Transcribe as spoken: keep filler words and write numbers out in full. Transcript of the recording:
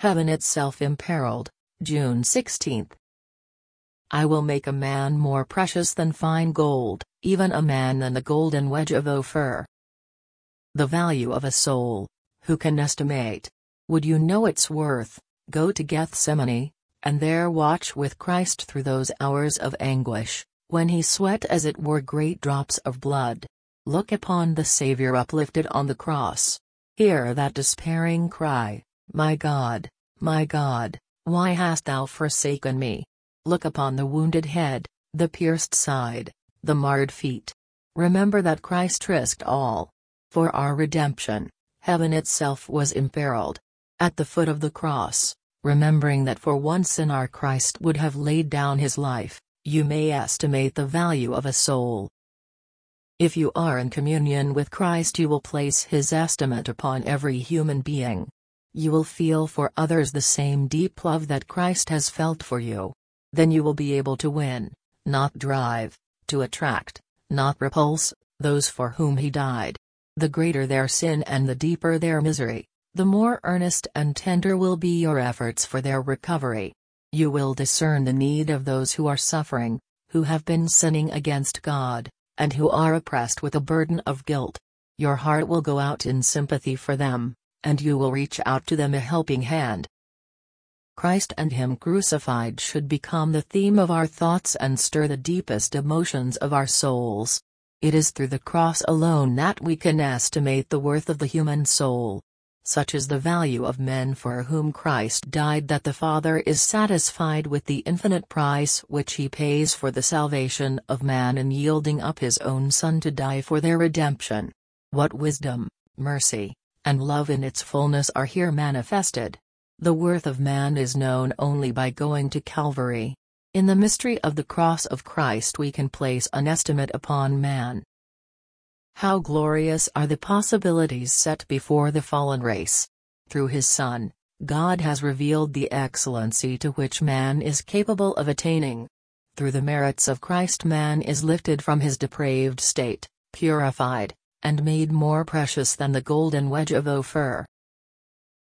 Heaven itself imperiled, June sixteenth. I will make a man more precious than fine gold, even a man than the golden wedge of Ophir. The value of a soul, who can estimate? Would you know its worth, go to Gethsemane, and there watch with Christ through those hours of anguish, when he sweat as it were great drops of blood. Look upon the Savior uplifted on the cross. Hear that despairing cry, "My God, my God, why hast thou forsaken me?" Look upon the wounded head, the pierced side, the marred feet. Remember that Christ risked all. For our redemption, heaven itself was imperiled. At the foot of the cross, remembering that for one sin our Christ would have laid down his life, you may estimate the value of a soul. If you are in communion with Christ, you will place his estimate upon every human being. You will feel for others the same deep love that Christ has felt for you. Then you will be able to win, not drive, to attract, not repulse, those for whom he died. The greater their sin and the deeper their misery, the more earnest and tender will be your efforts for their recovery. You will discern the need of those who are suffering, who have been sinning against God, and who are oppressed with a burden of guilt. Your heart will go out in sympathy for them, and you will reach out to them a helping hand. Christ and him crucified should become the theme of our thoughts and stir the deepest emotions of our souls. It is through the cross alone that we can estimate the worth of the human soul. Such is the value of men for whom Christ died that the Father is satisfied with the infinite price which he pays for the salvation of man in yielding up his own Son to die for their redemption. What wisdom, mercy, and love in its fullness are here manifested. The worth of man is known only by going to Calvary. In the mystery of the cross of Christ we can place an estimate upon man. How glorious are the possibilities set before the fallen race! Through his Son, God has revealed the excellency to which man is capable of attaining. Through the merits of Christ man is lifted from his depraved state, purified, and made more precious than the golden wedge of Ophir.